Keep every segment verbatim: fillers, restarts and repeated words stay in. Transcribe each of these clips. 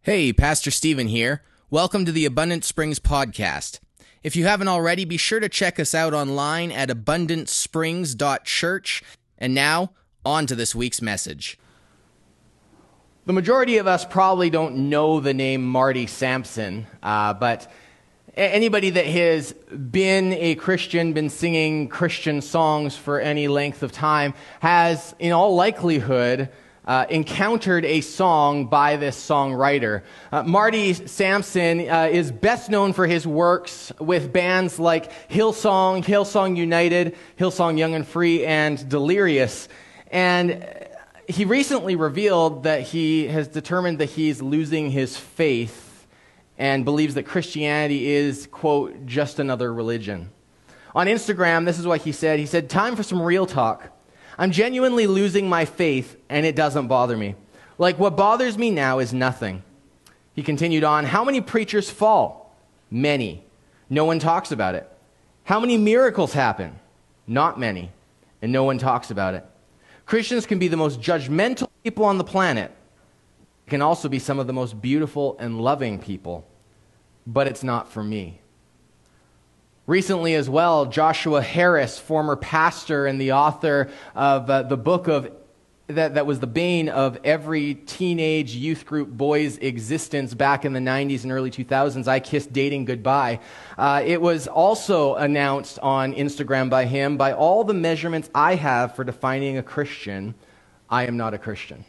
Hey, Pastor Stephen here. Welcome to the Abundant Springs podcast. If you haven't already, be sure to check us out online at abundant springs dot church. And now, on to this week's message. The majority of us probably don't know the name Marty Sampson, uh, but anybody that has been a Christian, been singing Christian songs for any length of time, has, in all likelihood, Uh, encountered a song by this songwriter. Uh, Marty Sampson uh, is best known for his works with bands like Hillsong, Hillsong United, Hillsong Young and Free, and Delirious. And he recently revealed that he has determined that he's losing his faith and believes that Christianity is, quote, just another religion. On Instagram, this is what he said. He said, "Time for some real talk. I'm genuinely losing my faith, and it doesn't bother me. Like, what bothers me now is nothing." He continued on, "How many preachers fall? Many. No one talks about it. How many miracles happen? Not many. And no one talks about it. Christians can be the most judgmental people on the planet. They can also be some of the most beautiful and loving people. But it's not for me." Recently as well, Joshua Harris, former pastor and the author of uh, the book of that, that was the bane of every teenage youth group boy's existence back in the nineties and early two thousands, I Kissed Dating Goodbye. Uh, it was also announced on Instagram by him, "By all the measurements I have for defining a Christian, I am not a Christian."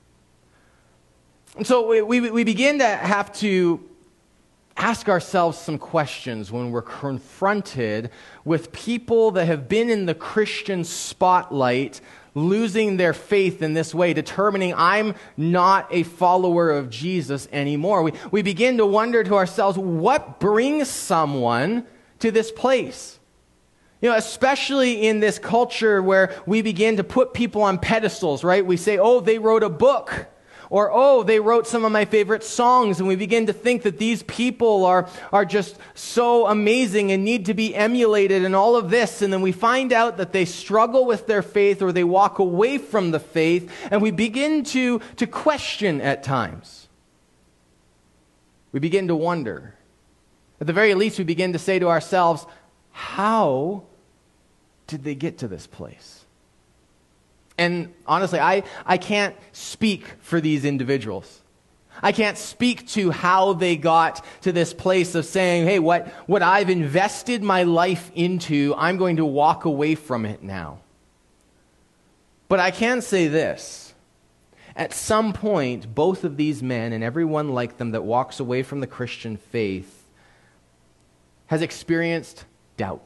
And so we, we, we begin to have to ask ourselves some questions when we're confronted with people that have been in the Christian spotlight, losing their faith in this way, determining I'm not a follower of Jesus anymore. We, we begin to wonder to ourselves, what brings someone to this place? You know, especially in this culture where we begin to put people on pedestals, right? We say, oh, they wrote a book. Or, oh, they wrote some of my favorite songs, and we begin to think that these people are, are just so amazing and need to be emulated and all of this. And then we find out that they struggle with their faith or they walk away from the faith, and we begin to, to question at times. We begin to wonder. At the very least, we begin to say to ourselves, how did they get to this place? And honestly, I, I can't speak for these individuals. I can't speak to how they got to this place of saying, hey, what, what I've invested my life into, I'm going to walk away from it now. But I can say this. At some point, both of these men and everyone like them that walks away from the Christian faith has experienced doubt.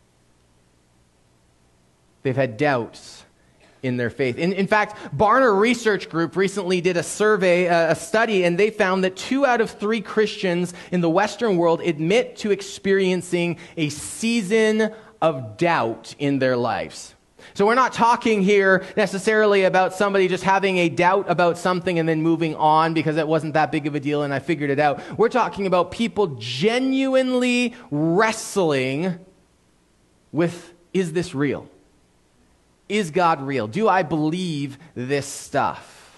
They've had doubts in their faith. In, in fact, Barna Research Group recently did a survey, uh, a study, and they found that two out of three Christians in the Western world admit to experiencing a season of doubt in their lives. So we're not talking here necessarily about somebody just having a doubt about something and then moving on because it wasn't that big of a deal and I figured it out. We're talking about people genuinely wrestling with, is this real? Is God real? Do I believe this stuff?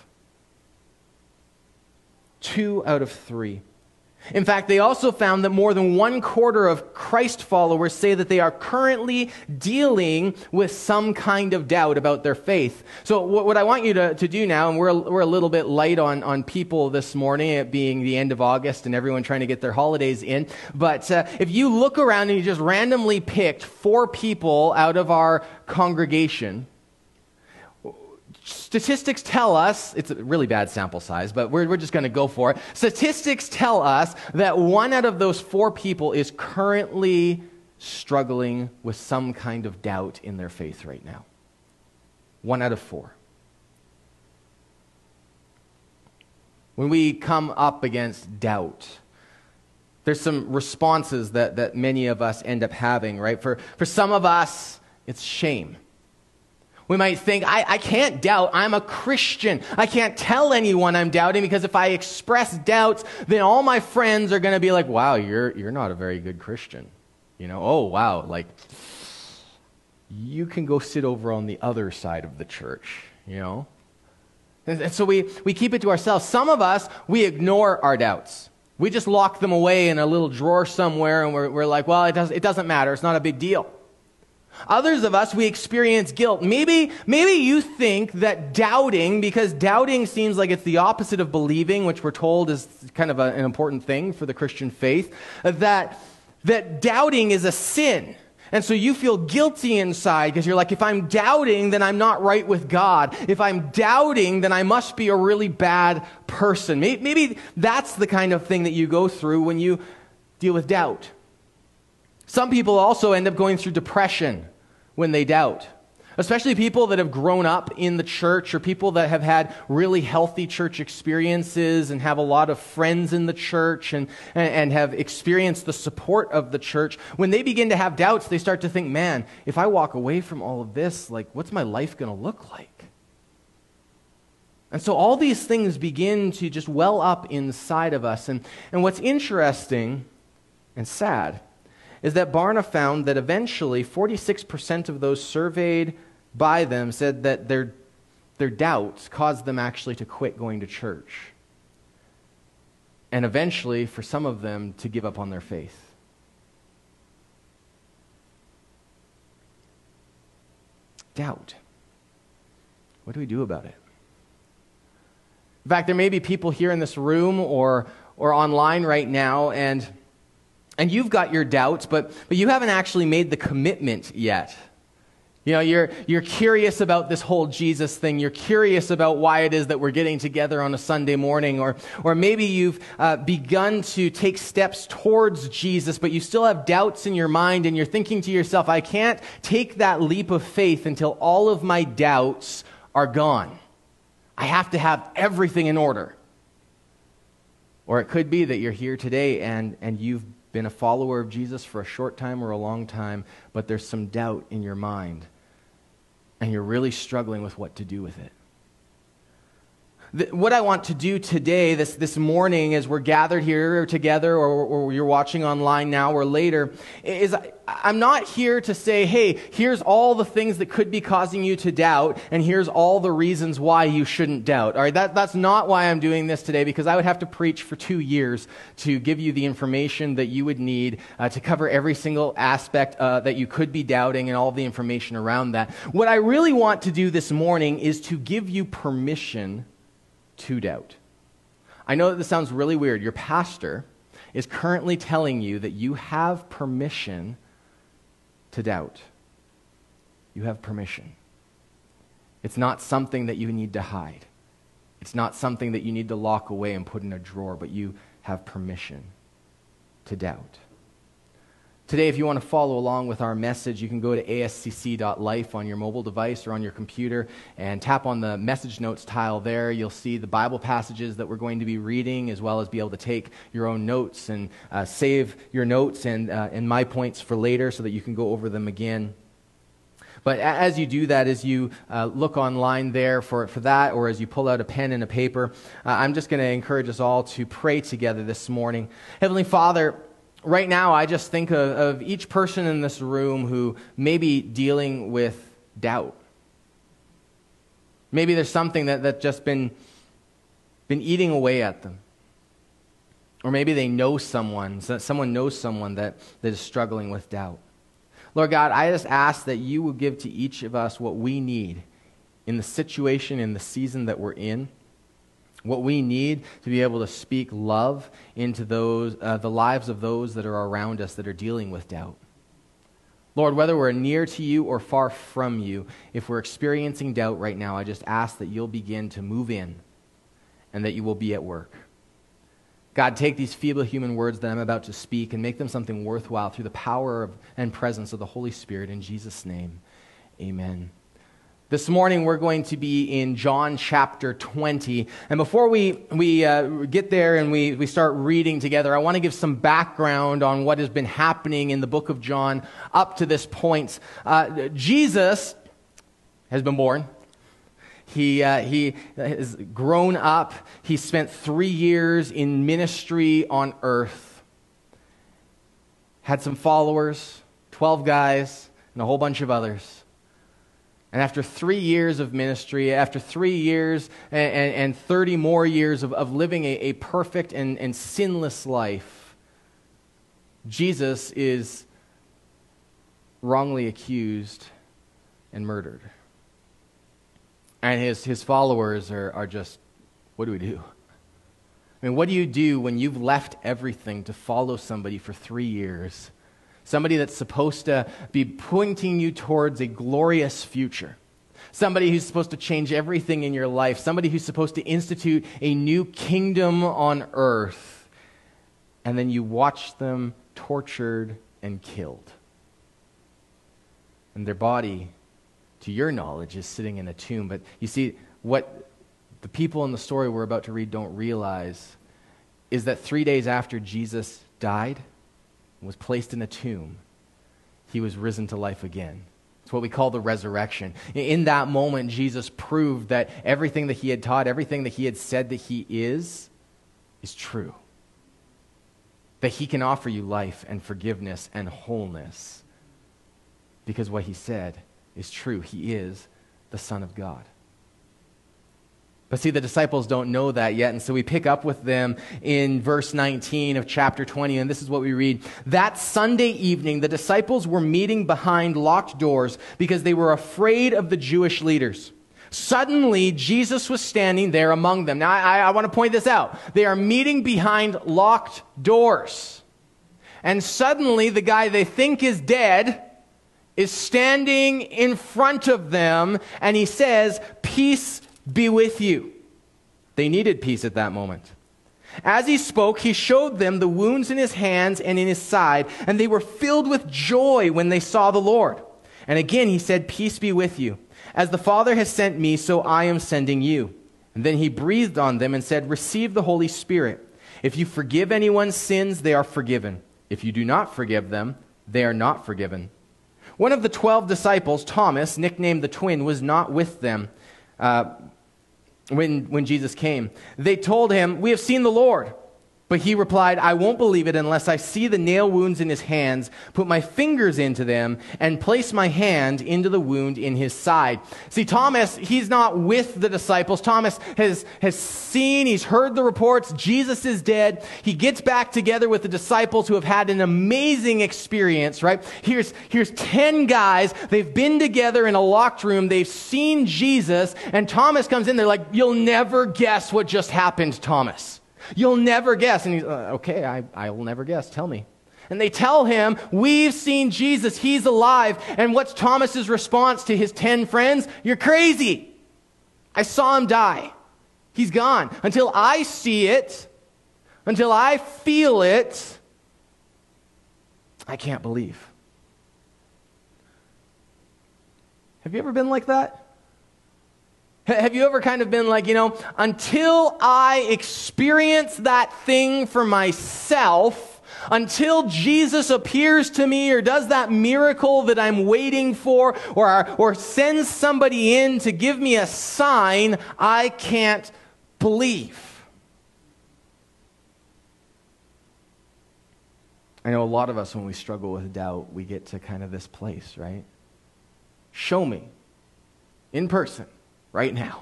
Two out of three. In fact, they also found that more than one quarter of Christ followers say that they are currently dealing with some kind of doubt about their faith. So what, what I want you to, to do now, and we're, we're a little bit light on, on people this morning, it being the end of August and everyone trying to get their holidays in, but uh, if you look around and you just randomly picked four people out of our congregation, statistics tell us, it's a really bad sample size, but we're, we're just going to go for it. Statistics tell us that one out of those four people is currently struggling with some kind of doubt in their faith right now. One out of four. When we come up against doubt, there's some responses that, that many of us end up having, right? For, for some of us, it's shame. We might think, I, I can't doubt, I'm a Christian. I can't tell anyone I'm doubting because if I express doubts, then all my friends are going to be like, wow, you're you're not a very good Christian. You know, oh, wow, like, you can go sit over on the other side of the church, you know. And so we, we keep it to ourselves. Some of us, we ignore our doubts. We just lock them away in a little drawer somewhere, and we're, we're like, well, it, does, it doesn't matter. It's not a big deal. Others of us, we experience guilt. Maybe, maybe you think that doubting, because doubting seems like it's the opposite of believing, which we're told is kind of a, an important thing for the Christian faith, that, that doubting is a sin. And so you feel guilty inside because you're like, if I'm doubting, then I'm not right with God. If I'm doubting, then I must be a really bad person. Maybe, maybe that's the kind of thing that you go through when you deal with doubt. Some people also end up going through depression when they doubt, especially people that have grown up in the church or people that have had really healthy church experiences and have a lot of friends in the church and, and have experienced the support of the church. When they begin to have doubts, they start to think, man, if I walk away from all of this, like, what's my life going to look like? And so all these things begin to just well up inside of us. And, and what's interesting and sad is that Barna found that eventually forty-six percent of those surveyed by them said that their, their doubts caused them actually to quit going to church. And eventually, for some of them, to give up on their faith. Doubt. What do we do about it? In fact, there may be people here in this room or, or online right now, and And you've got your doubts, but, but you haven't actually made the commitment yet. You know, you're, you're curious about this whole Jesus thing. You're curious about why it is that we're getting together on a Sunday morning. Or, or maybe you've uh, begun to take steps towards Jesus, but you still have doubts in your mind, and you're thinking to yourself, I can't take that leap of faith until all of my doubts are gone. I have to have everything in order. Or it could be that you're here today and, and you've been a follower of Jesus for a short time or a long time, but there's some doubt in your mind, and you're really struggling with what to do with it. The, what I want to do today, this, this morning, as we're gathered here together, or, or you're watching online now or later, is I, I'm not here to say, hey, here's all the things that could be causing you to doubt, and here's all the reasons why you shouldn't doubt. All right, that, that's not why I'm doing this today, because I would have to preach for two years to give you the information that you would need uh, to cover every single aspect uh, that you could be doubting and all the information around that. What I really want to do this morning is to give you permission to doubt. I know that this sounds really weird. Your pastor is currently telling you that you have permission to doubt. You have permission. It's not something that you need to hide. It's not something that you need to lock away and put in a drawer, but you have permission to doubt. Today, if you want to follow along with our message, you can go to a s c c dot life on your mobile device or on your computer and tap on the message notes tile there. You'll see the Bible passages that we're going to be reading, as well as be able to take your own notes and uh, save your notes and, uh, and my points for later so that you can go over them again. But as you do that, as you uh, look online there for, for that, or as you pull out a pen and a paper, uh, I'm just going to encourage us all to pray together this morning. Heavenly Father, right now, I just think of, of each person in this room who may be dealing with doubt. Maybe there's something that, that's just been, been eating away at them. Or maybe they know someone, so someone knows someone that, that is struggling with doubt. Lord God, I just ask that you will give to each of us what we need in the situation, in the season that we're in. What we need to be able to speak love into those uh, the lives of those that are around us that are dealing with doubt. Lord, whether we're near to you or far from you, if we're experiencing doubt right now, I just ask that you'll begin to move in and that you will be at work. God, take these feeble human words that I'm about to speak and make them something worthwhile through the power of, and presence of the Holy Spirit. In Jesus' name, amen. This morning, we're going to be in John chapter twenty. And before we, we uh, get there and we, we start reading together, I want to give some background on what has been happening in the book of John up to this point. Uh, Jesus has been born. He, uh, he has grown up. He spent three years in ministry on earth. Had some followers, twelve guys, and a whole bunch of others. And after three years of ministry, after three years and, and, and thirty more years of, of living a, a perfect and, and sinless life, Jesus is wrongly accused and murdered. And his, his followers are, are just, what do we do? I mean, what do you do when you've left everything to follow somebody for three years? Somebody that's supposed to be pointing you towards a glorious future. Somebody who's supposed to change everything in your life. Somebody who's supposed to institute a new kingdom on earth. And then you watch them tortured and killed. And their body, to your knowledge, is sitting in a tomb. But you see, what the people in the story we're about to read don't realize is that three days after Jesus died, was placed in a tomb, he was risen to life again. It's what we call the resurrection. In that moment, Jesus proved that everything that he had taught, everything that he had said that he is, is true. That he can offer you life and forgiveness and wholeness because what he said is true. He is the Son of God. But see, the disciples don't know that yet, and so we pick up with them in verse nineteen of chapter twenty, and this is what we read. That Sunday evening, the disciples were meeting behind locked doors because they were afraid of the Jewish leaders. Suddenly, Jesus was standing there among them. Now, I, I want to point this out. They are meeting behind locked doors. And suddenly, the guy they think is dead is standing in front of them, and he says, "Peace be with you." They needed peace at that moment. As he spoke, he showed them the wounds in his hands and in his side, and they were filled with joy when they saw the Lord. And again he said, "Peace be with you. As the Father has sent me, so I am sending you." And then he breathed on them and said, "Receive the Holy Spirit. If you forgive anyone's sins, they are forgiven. If you do not forgive them, they are not forgiven." One of the twelve disciples, Thomas, nicknamed the twin, was not with them Uh, When, when Jesus came. They told him, "We have seen the Lord." But he replied, "I won't believe it unless I see the nail wounds in his hands, put my fingers into them, and place my hand into the wound in his side." See, Thomas, he's not with the disciples. Thomas has, has seen, he's heard the reports, Jesus is dead. He gets back together with the disciples who have had an amazing experience, right? Here's, here's ten guys. They've been together in a locked room. They've seen Jesus, and Thomas comes in. They're like, "You'll never guess what just happened, Thomas. You'll never guess." And he's, uh, okay, I, I will never guess. Tell me. And they tell him, "We've seen Jesus. He's alive." And what's Thomas's response to his ten friends? "You're crazy. I saw him die. He's gone. Until I see it, until I feel it, I can't believe." Have you ever been like that? Have you ever kind of been like, you know, until I experience that thing for myself, until Jesus appears to me or does that miracle that I'm waiting for, or, or sends somebody in to give me a sign, I can't believe. I know a lot of us, when we struggle with doubt, we get to kind of this place, right? Show me in person. Right now.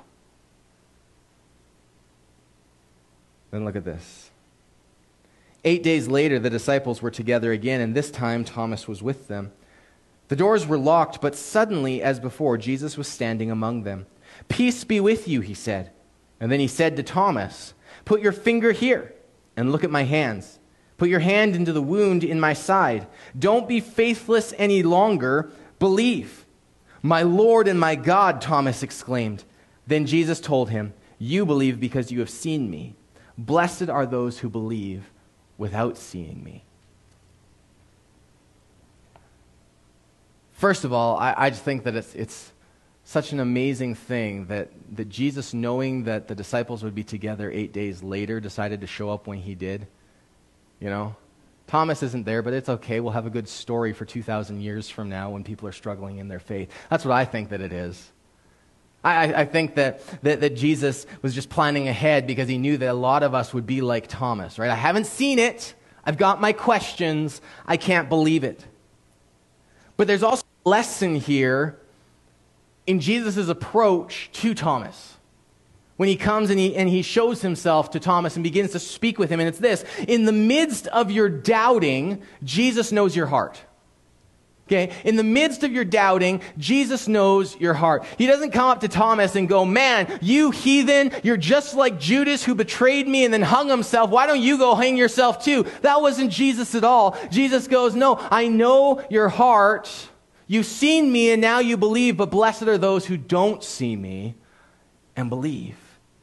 Then look at this. Eight days later, the disciples were together again, and this time Thomas was with them. The doors were locked, but suddenly, as before, Jesus was standing among them. "Peace be with you," he said. And then he said to Thomas, "Put your finger here and look at my hands. Put your hand into the wound in my side. Don't be faithless any longer. Believe." "My Lord and my God," Thomas exclaimed. Then Jesus told him, "You believe because you have seen me. Blessed are those who believe without seeing me." First of all, I, I just think that it's, it's such an amazing thing that, that Jesus, knowing that the disciples would be together eight days later, decided to show up when he did. You know? Thomas isn't there, but it's okay. We'll have a good story for two thousand years from now when people are struggling in their faith. That's what I think that it is. I, I think that, that, that Jesus was just planning ahead because he knew that a lot of us would be like Thomas, right? I haven't seen it. I've got my questions. I can't believe it. But there's also a lesson here in Jesus' approach to Thomas. When he comes and he, and he shows himself to Thomas and begins to speak with him. And it's this: in the midst of your doubting, Jesus knows your heart. Okay? In the midst of your doubting, Jesus knows your heart. He doesn't come up to Thomas and go, man, you heathen, you're just like Judas who betrayed me and then hung himself. Why don't you go hang yourself too? That wasn't Jesus at all. Jesus goes, no, I know your heart. You've seen me and now you believe, but blessed are those who don't see me and believe.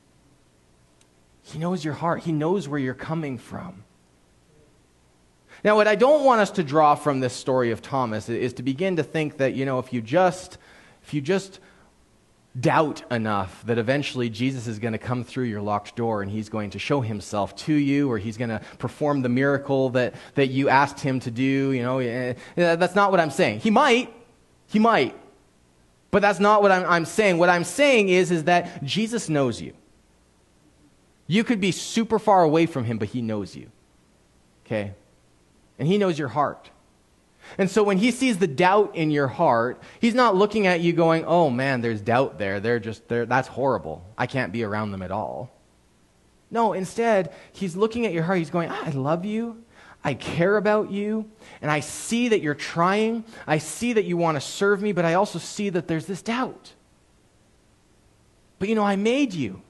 He knows your heart. He knows where you're coming from. Now, what I don't want us to draw from this story of Thomas is to begin to think that, you know, if you just, if you just doubt enough that eventually Jesus is going to come through your locked door and he's going to show himself to you, or he's going to perform the miracle that, that you asked him to do, you know, that's not what I'm saying. He might, he might, but that's not what I'm, I'm saying. What I'm saying is, is that Jesus knows you. You could be super far away from him, but he knows you, okay? And he knows your heart. And so when he sees the doubt in your heart, he's not looking at you going, oh man, there's doubt there. They're just, they're, that's horrible. I can't be around them at all. No, instead, he's looking at your heart. He's going, I love you. I care about you. And I see that you're trying. I see that you want to serve me, but I also see that there's this doubt. But you know, I made you.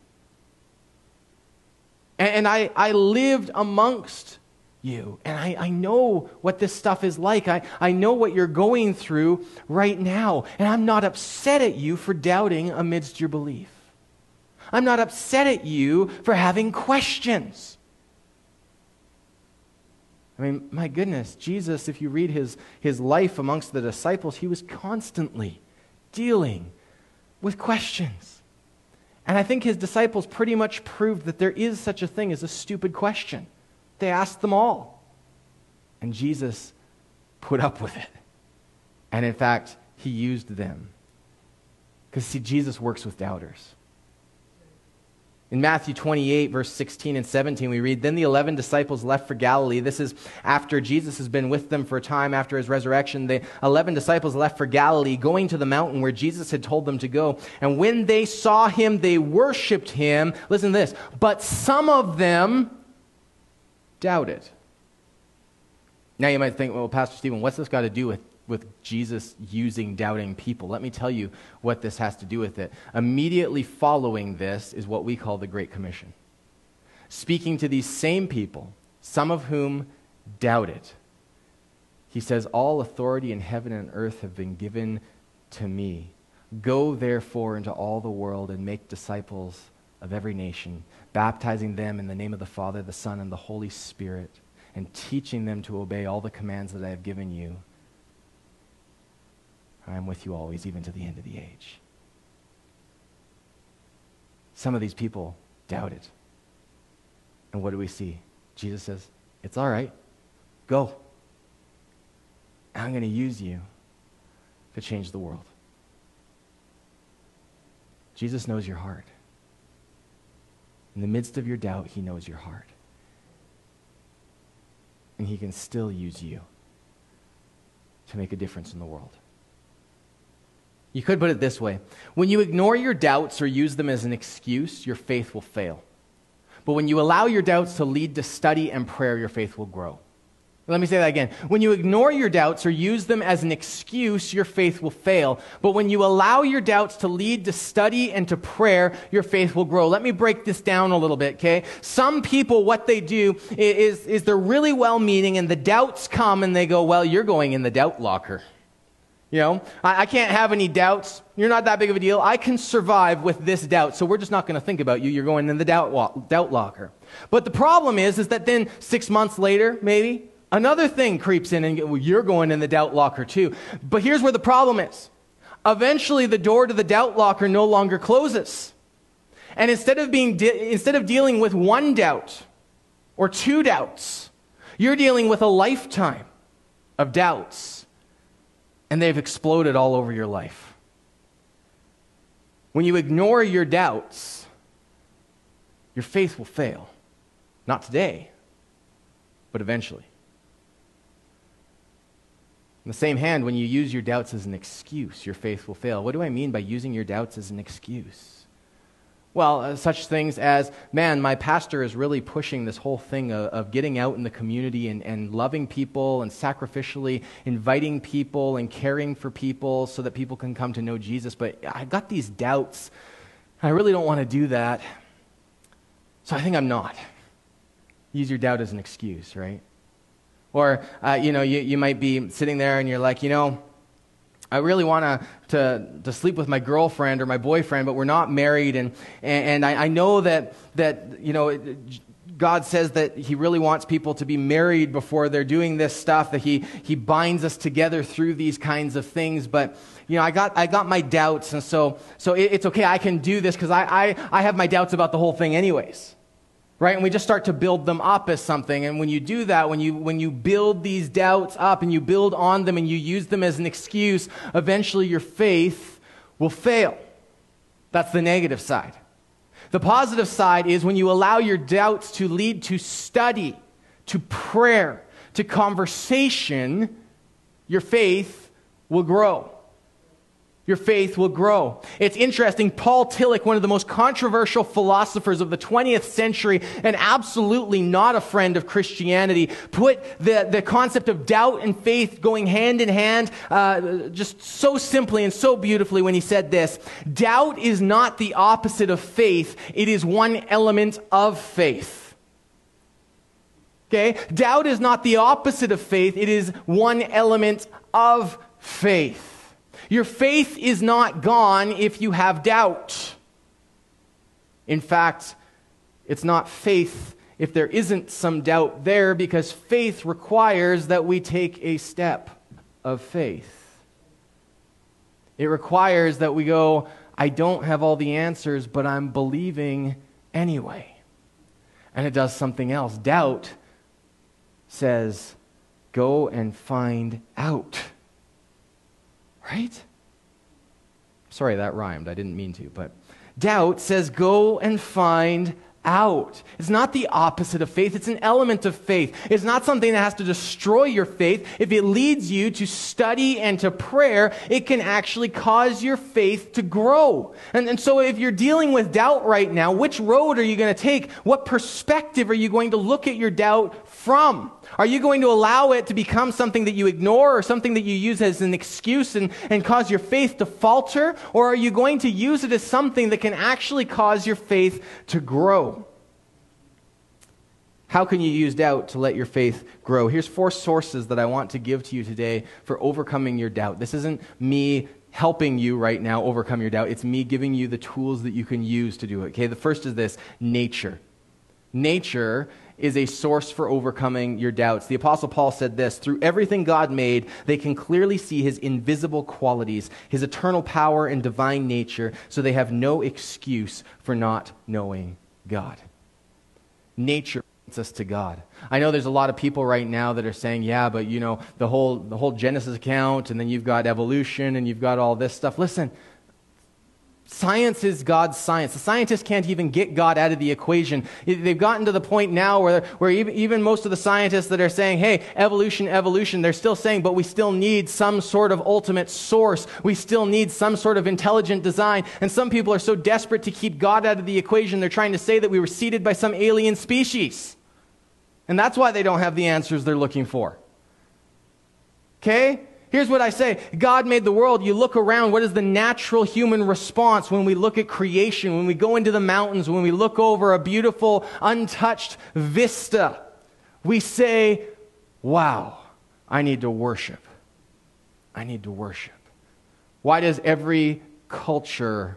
And, and I, I lived amongst you. And I, I know what this stuff is like. I, I know what you're going through right now. And I'm not upset at you for doubting amidst your belief. I'm not upset at you for having questions. I mean, my goodness, Jesus, if you read his, his life amongst the disciples, he was constantly dealing with questions. And I think his disciples pretty much proved that there is such a thing as a stupid question. They asked them all. And Jesus put up with it. And in fact, he used them. Because see, Jesus works with doubters. In Matthew twenty-eight, verse sixteen and seventeen, we read, Then the eleven disciples left for Galilee. This is after Jesus has been with them for a time after his resurrection. The eleven disciples left for Galilee, going to the mountain where Jesus had told them to go. And when they saw him, they worshipped him. Listen to this. But some of them doubted. Now you might think, well, Pastor Stephen, what's this got to do with, with Jesus using doubting people? Let me tell you what this has to do with it. Immediately following this is what we call the Great Commission. Speaking to these same people, some of whom doubted, he says, all authority in heaven and earth have been given to me. Go therefore into all the world and make disciples of every nation, baptizing them in the name of the Father, the Son, and the Holy Spirit, and teaching them to obey all the commands that I have given you. I am with you always, even to the end of the age. Some of these people doubted. And what do we see? Jesus says, it's all right. Go. I'm going to use you to change the world. Jesus knows your heart. In the midst of your doubt, he knows your heart. And he can still use you to make a difference in the world. You could put it this way. When you ignore your doubts or use them as an excuse, your faith will fail. But when you allow your doubts to lead to study and prayer, your faith will grow. Let me say that again. When you ignore your doubts or use them as an excuse, your faith will fail. But when you allow your doubts to lead to study and to prayer, your faith will grow. Let me break this down a little bit, okay? Some people, what they do is, is they're really well-meaning, and the doubts come and they go, well, you're going in the doubt locker. You know, I, I can't have any doubts. You're not that big of a deal. I can survive with this doubt, so we're just not going to think about you. You're going in the doubt, wa- doubt locker. But the problem is, is that then six months later, maybe, another thing creeps in and well, you're going in the doubt locker too. But here's where the problem is. Eventually, the door to the doubt locker no longer closes. And instead of being de- instead of dealing with one doubt or two doubts, you're dealing with a lifetime of doubts. And they've exploded all over your life. When you ignore your doubts, your faith will fail. Not today, but eventually. In the same hand, when you use your doubts as an excuse, your faith will fail. What do I mean by using your doubts as an excuse? Well, uh, such things as, man, my pastor is really pushing this whole thing of, of getting out in the community and, and loving people and sacrificially inviting people and caring for people so that people can come to know Jesus. But I've got these doubts. I really don't want to do that. So I think I'm not. Use your doubt as an excuse, right? Or, uh, you know, you, you might be sitting there and you're like, you know, I really want to to sleep with my girlfriend or my boyfriend, but we're not married, and and, and I, I know that that you know God says that He really wants people to be married before they're doing this stuff. That He He binds us together through these kinds of things. But you know, I got I got my doubts, and so so it, it's okay. I can do this because I, I I have my doubts about the whole thing, anyways. Right? And we just start to build them up as something. And when you do that, when you when you build these doubts up and you build on them and you use them as an excuse, eventually your faith will fail. That's the negative side. The positive side is when you allow your doubts to lead to study, to prayer, to conversation, your faith will grow. Your faith will grow. It's interesting, Paul Tillich, one of the most controversial philosophers of the twentieth century, and absolutely not a friend of Christianity, put the, the concept of doubt and faith going hand in hand uh, just so simply and so beautifully when he said this: doubt is not the opposite of faith, it is one element of faith. Okay? Doubt is not the opposite of faith, it is one element of faith. Your faith is not gone if you have doubt. In fact, it's not faith if there isn't some doubt there, because faith requires that we take a step of faith. It requires that we go, I don't have all the answers, but I'm believing anyway. And it does something else. Doubt says, go and find out. Right? Sorry, that rhymed. I didn't mean to, but doubt says go and find out. It's not the opposite of faith. It's an element of faith. It's not something that has to destroy your faith. If it leads you to study and to prayer, it can actually cause your faith to grow. And, and so if you're dealing with doubt right now, which road are you going to take? What perspective are you going to look at your doubt from? Are you going to allow it to become something that you ignore or something that you use as an excuse and, and cause your faith to falter? Or are you going to use it as something that can actually cause your faith to grow? How can you use doubt to let your faith grow? Here's four sources that I want to give to you today for overcoming your doubt. This isn't me helping you right now overcome your doubt. It's me giving you the tools that you can use to do it. Okay, the first is this: nature. Nature is a source for overcoming your doubts. The Apostle Paul said this: through everything God made, they can clearly see His invisible qualities, His eternal power and divine nature, so they have no excuse for not knowing God. Nature points us to God. I know there's a lot of people right now that are saying, yeah, but you know, the whole the whole Genesis account, and then you've got evolution, and you've got all this stuff. Listen, science is God's science. The scientists can't even get God out of the equation. They've gotten to the point now where, where even, even most of the scientists that are saying, hey, evolution, evolution, they're still saying, but we still need some sort of ultimate source. We still need some sort of intelligent design. And some people are so desperate to keep God out of the equation, they're trying to say that we were seeded by some alien species. And that's why they don't have the answers they're looking for. Okay? Here's what I say. God made the world. You look around. What is the natural human response when we look at creation, when we go into the mountains, when we look over a beautiful, untouched vista? We say, wow, I need to worship. I need to worship. Why does every culture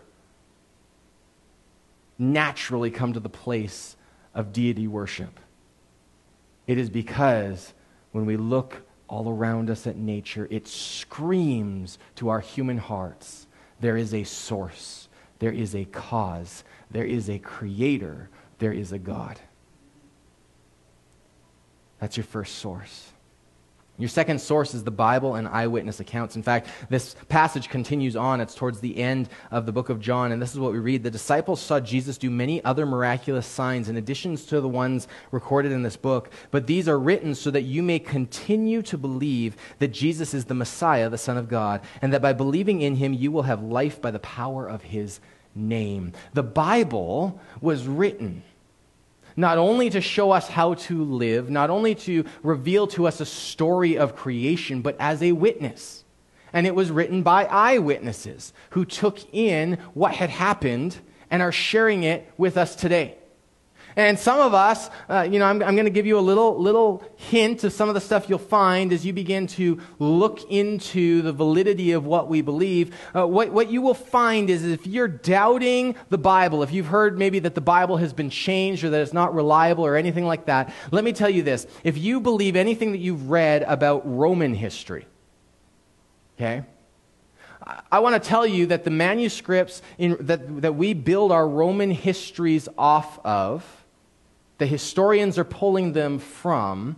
naturally come to the place of deity worship? It is because when we look all around us at nature, it screams to our human hearts, there is a source, there is a cause, there is a creator, there is a God. That's your first source. Your second source is the Bible and eyewitness accounts. In fact, this passage continues on. It's towards the end of the book of John, and this is what we read. The disciples saw Jesus do many other miraculous signs in addition to the ones recorded in this book, but these are written so that you may continue to believe that Jesus is the Messiah, the Son of God, and that by believing in him you will have life by the power of his name. The Bible was written not only to show us how to live, not only to reveal to us a story of creation, but as a witness. And it was written by eyewitnesses who took in what had happened and are sharing it with us today. And some of us, uh, you know, I'm, I'm going to give you a little little hint of some of the stuff you'll find as you begin to look into the validity of what we believe. Uh, what, what you will find is if you're doubting the Bible, if you've heard maybe that the Bible has been changed or that it's not reliable or anything like that, let me tell you this. If you believe anything that you've read about Roman history, okay, I want to tell you that the manuscripts in, that, that we build our Roman histories off of, the historians are pulling them from,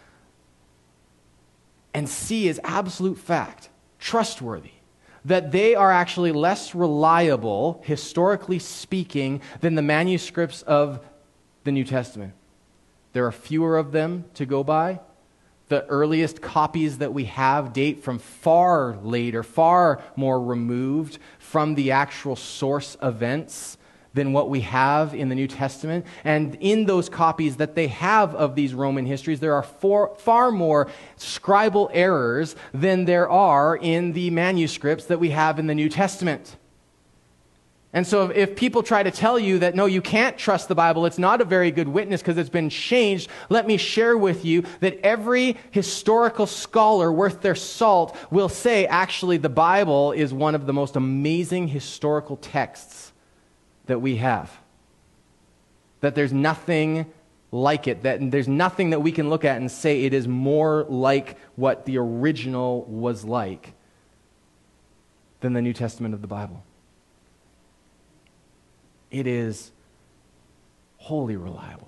and see as absolute fact, trustworthy, that they are actually less reliable, historically speaking, than the manuscripts of the New Testament. There are fewer of them to go by. The earliest copies that we have date from far later, far more removed from the actual source events than what we have in the New Testament. And in those copies that they have of these Roman histories, there are four, far more scribal errors than there are in the manuscripts that we have in the New Testament. And so if, if people try to tell you that, no, you can't trust the Bible, it's not a very good witness because it's been changed, let me share with you that every historical scholar worth their salt will say, actually, the Bible is one of the most amazing historical texts that we have. That there's nothing like it, that there's nothing that we can look at and say it is more like what the original was like than the New Testament of the Bible. It is wholly reliable.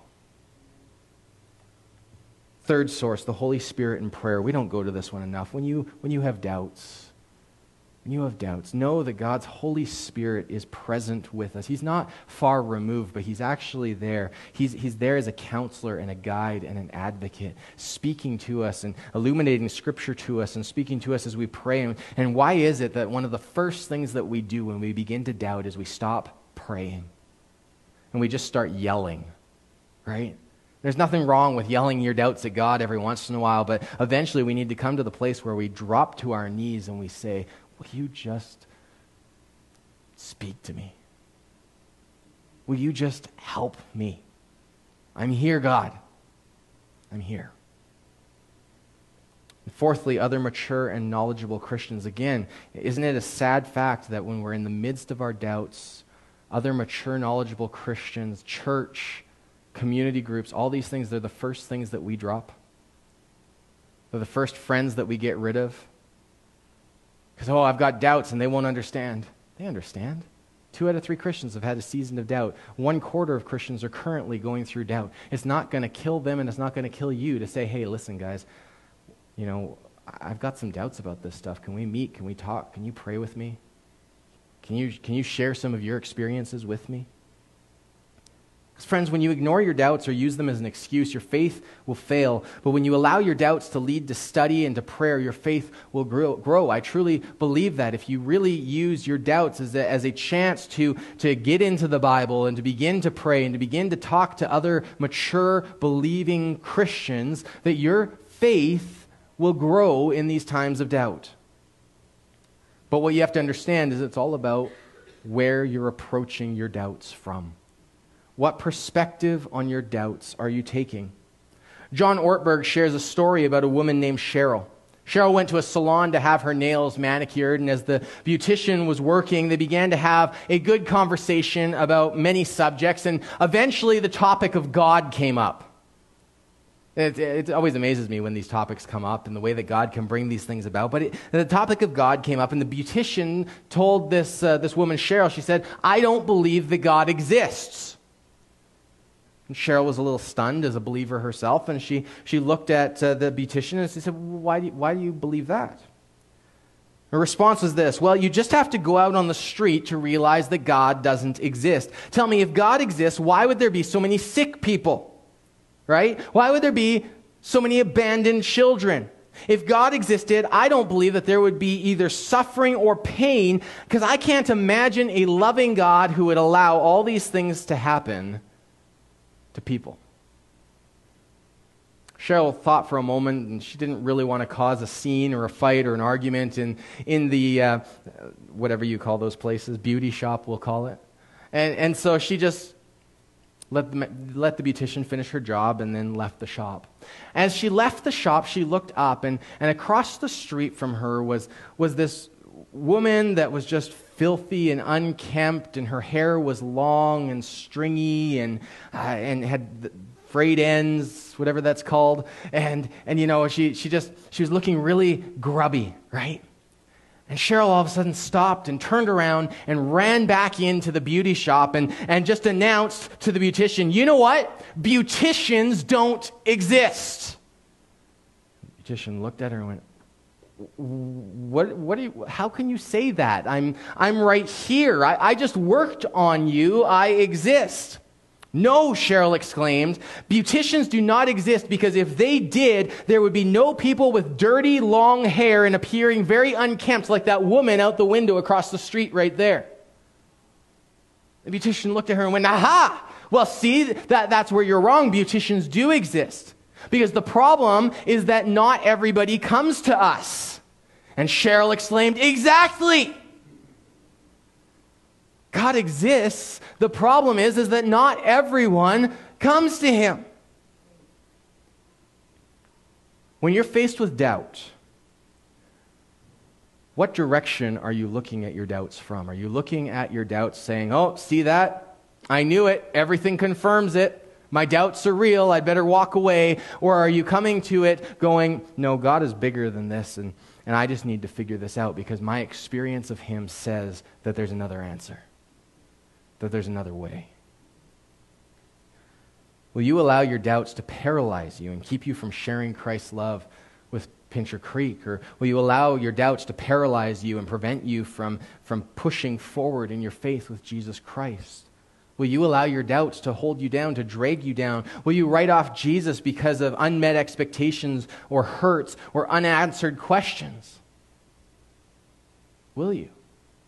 Third source, the Holy Spirit and prayer. We don't go to this one enough. When you, when you have doubts, when you have doubts, know that God's Holy Spirit is present with us. He's not far removed, but he's actually there. He's, he's there as a counselor and a guide and an advocate, speaking to us and illuminating Scripture to us and speaking to us as we pray. And, and why is it that one of the first things that we do when we begin to doubt is we stop praying? And we just start yelling, right? There's nothing wrong with yelling your doubts at God every once in a while, but eventually we need to come to the place where we drop to our knees and we say, will you just speak to me? Will you just help me? I'm here, God. I'm here. And fourthly, other mature and knowledgeable Christians. Again, isn't it a sad fact that when we're in the midst of our doubts, other mature, knowledgeable Christians, church, community groups, all these things, they're the first things that we drop. They're the first friends that we get rid of. Because, oh, I've got doubts and they won't understand. They understand. Two out of three Christians have had a season of doubt. One quarter of Christians are currently going through doubt. It's not going to kill them and it's not going to kill you to say, hey, listen, guys, you know, I've got some doubts about this stuff. Can we meet? Can we talk? Can you pray with me? Can you, can you share some of your experiences with me? Because friends, when you ignore your doubts or use them as an excuse, your faith will fail. But when you allow your doubts to lead to study and to prayer, your faith will grow. grow. I truly believe that. If you really use your doubts as a, as a chance to, to get into the Bible and to begin to pray and to begin to talk to other mature, believing Christians, that your faith will grow in these times of doubt. But what you have to understand is it's all about where you're approaching your doubts from. What perspective on your doubts are you taking? John Ortberg shares a story about a woman named Cheryl. Cheryl went to a salon to have her nails manicured, and as the beautician was working, they began to have a good conversation about many subjects, and eventually the topic of God came up. It, it always amazes me when these topics come up and the way that God can bring these things about. But it, the topic of God came up, and the beautician told this, uh, this woman, Cheryl, she said, I don't believe that God exists. And Cheryl was a little stunned as a believer herself, and she, she looked at uh, the beautician and she said, why do, you, why do you believe that? Her response was this: well, you just have to go out on the street to realize that God doesn't exist. Tell me, if God exists, why would there be so many sick people? Right? Why would there be so many abandoned children? If God existed, I don't believe that there would be either suffering or pain, because I can't imagine a loving God who would allow all these things to happen to people. Cheryl thought for a moment, and she didn't really want to cause a scene or a fight or an argument in, in the, uh, whatever you call those places, beauty shop, we'll call it. And, and so she just let the, let the beautician finish her job and then left the shop. As she left the shop, she looked up, and, and across the street from her was, was this woman that was just filthy and unkempt, and her hair was long and stringy and, uh, and had frayed ends, whatever that's called. And, and you know, she, she just, she was looking really grubby, right? And Cheryl all of a sudden stopped and turned around and ran back into the beauty shop and, and just announced to the beautician, you know what? Beauticians don't exist. The beautician looked at her and went, what, what do you, how can you say that? I'm, I'm right here. I, I just worked on you. I exist. No, Cheryl exclaimed, beauticians do not exist, because if they did, there would be no people with dirty, long hair and appearing very unkempt like that woman out the window across the street right there. The beautician looked at her and went, aha! Well, see, that, that's where you're wrong. Beauticians do exist. Because the problem is that not everybody comes to us. And Cheryl exclaimed, exactly! God exists. The problem is, is that not everyone comes to him. When you're faced with doubt, what direction are you looking at your doubts from? Are you looking at your doubts saying, oh, see that? I knew it. Everything confirms it. My doubts are real. I'd better walk away. Or are you coming to it going, no, God is bigger than this, and, and I just need to figure this out because my experience of him says that there's another answer, that there's another way. Will you allow your doubts to paralyze you and keep you from sharing Christ's love with Pincher Creek? Or will you allow your doubts to paralyze you and prevent you from, from pushing forward in your faith with Jesus Christ? Will you allow your doubts to hold you down, to drag you down? Will you write off Jesus because of unmet expectations or hurts or unanswered questions? Will you?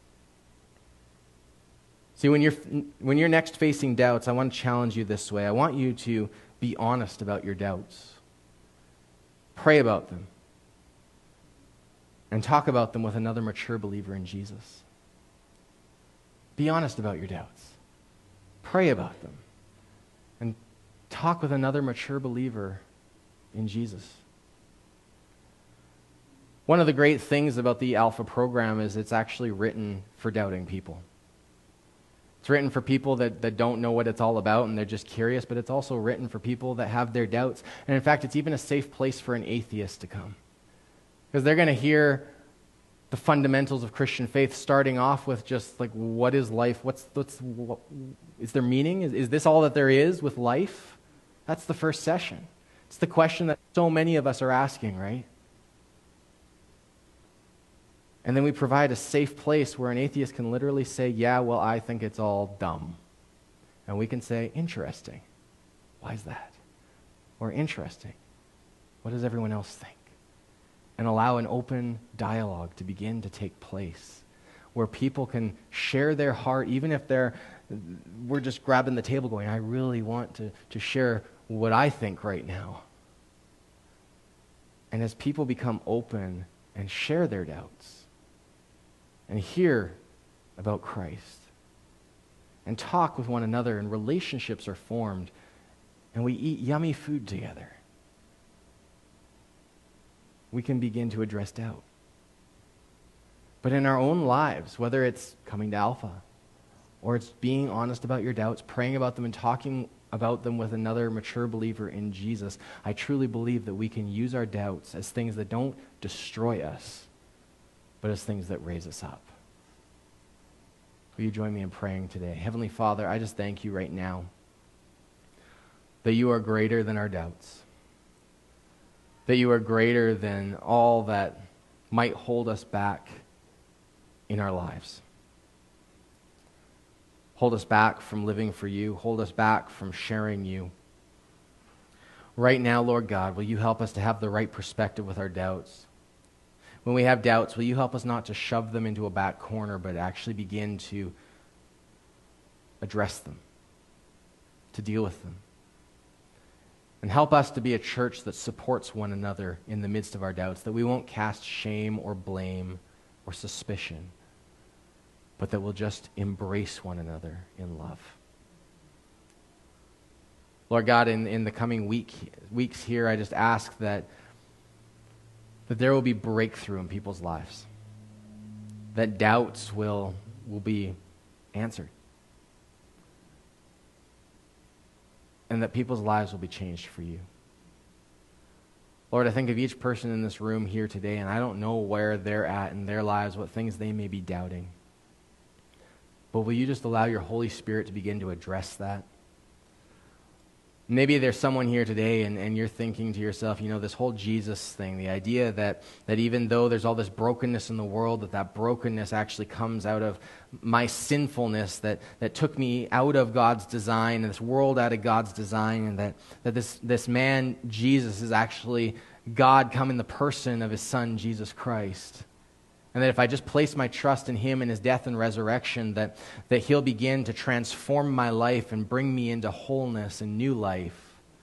See, when you're, when you're next facing doubts, I want to challenge you this way. I want you to be honest about your doubts. Pray about them. And talk about them with another mature believer in Jesus. Be honest about your doubts. Pray about them. And talk with another mature believer in Jesus. One of the great things about the Alpha program is it's actually written for doubting people. It's written for people that, that don't know what it's all about and they're just curious, but it's also written for people that have their doubts. And in fact, it's even a safe place for an atheist to come. Because they're going to hear the fundamentals of Christian faith starting off with just like, what is life? What's, what's what, is there meaning? Is, is this all that there is with life? That's the first session. It's the question that so many of us are asking, right? And then we provide a safe place where an atheist can literally say, yeah, well, I think it's all dumb. And we can say, interesting. Why is that? Or interesting. What does everyone else think? And allow an open dialogue to begin to take place where people can share their heart, even if they're, we're just grabbing the table going, I really want to, to share what I think right now. And as people become open and share their doubts, and hear about Christ, and talk with one another, and relationships are formed, and we eat yummy food together, we can begin to address doubt. But in our own lives, whether it's coming to Alpha, or it's being honest about your doubts, praying about them, and talking about them with another mature believer in Jesus, I truly believe that we can use our doubts as things that don't destroy us, but as things that raise us up. Will you join me in praying today? Heavenly Father, I just thank you right now that you are greater than our doubts, that you are greater than all that might hold us back in our lives. Hold us back from living for you. Hold us back from sharing you. Right now, Lord God, will you help us to have the right perspective with our doubts? When we have doubts, will you help us not to shove them into a back corner, but actually begin to address them, to deal with them? And help us to be a church that supports one another in the midst of our doubts, that we won't cast shame or blame or suspicion, but that we'll just embrace one another in love. Lord God, in, in the coming week, weeks here, I just ask that, that there will be breakthrough in people's lives, that doubts will, will be answered, and that people's lives will be changed for you. Lord, I think of each person in this room here today, and I don't know where they're at in their lives, what things they may be doubting. But will you just allow your Holy Spirit to begin to address that? Maybe there's someone here today and, and you're thinking to yourself, you know, this whole Jesus thing, the idea that, that even though there's all this brokenness in the world, that that brokenness actually comes out of my sinfulness that, that took me out of God's design, and this world out of God's design, and that, that this, this man, Jesus, is actually God come in the person of his son, Jesus Christ. And that if I just place my trust in him and his death and resurrection, that, that he'll begin to transform my life and bring me into wholeness and new life.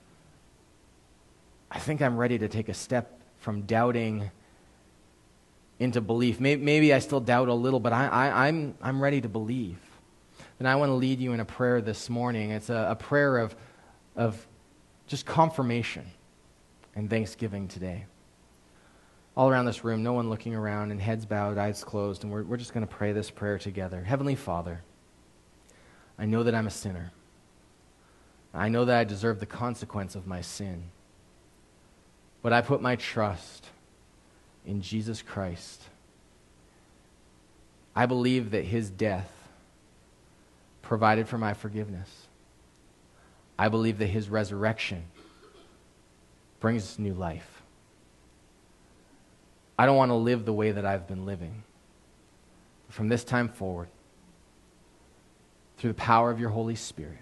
I think I'm ready to take a step from doubting into belief. Maybe, maybe I still doubt a little, but I, I, I'm, I'm ready to believe. And I want to lead you in a prayer this morning. It's a, a prayer of, of just confirmation and thanksgiving today. All around this room, no one looking around, and heads bowed, eyes closed, and we're, we're just going to pray this prayer together. Heavenly Father, I know that I'm a sinner. I know that I deserve the consequence of my sin. But I put my trust in Jesus Christ. I believe that his death provided for my forgiveness. I believe that his resurrection brings new life. I don't want to live the way that I've been living. From this time forward, through the power of your Holy Spirit,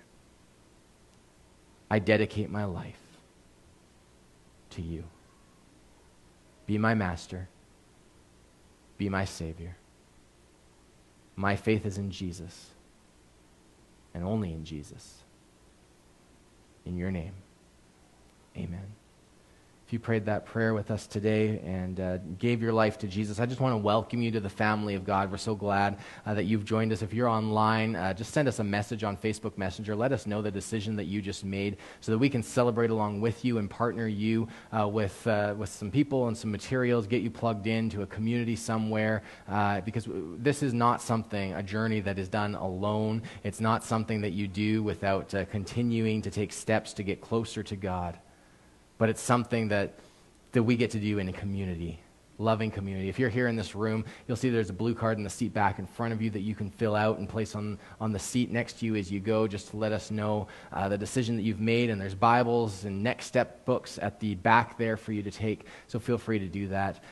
I dedicate my life to you. Be my master. Be my Savior. My faith is in Jesus, and only in Jesus. In your name, amen. If you prayed that prayer with us today and uh, gave your life to Jesus, I just want to welcome you to the family of God. We're so glad uh, that you've joined us. If you're online, uh, just send us a message on Facebook Messenger. Let us know the decision that you just made so that we can celebrate along with you and partner you uh, with, uh, with some people and some materials, get you plugged into a community somewhere, uh, because this is not something, a journey that is done alone. It's not something that you do without uh, continuing to take steps to get closer to God. But it's something that, that we get to do in a community, loving community. If you're here in this room, you'll see there's a blue card in the seat back in front of you that you can fill out and place on, on the seat next to you as you go, just to let us know uh, the decision that you've made. And there's Bibles and next step books at the back there for you to take, so feel free to do that.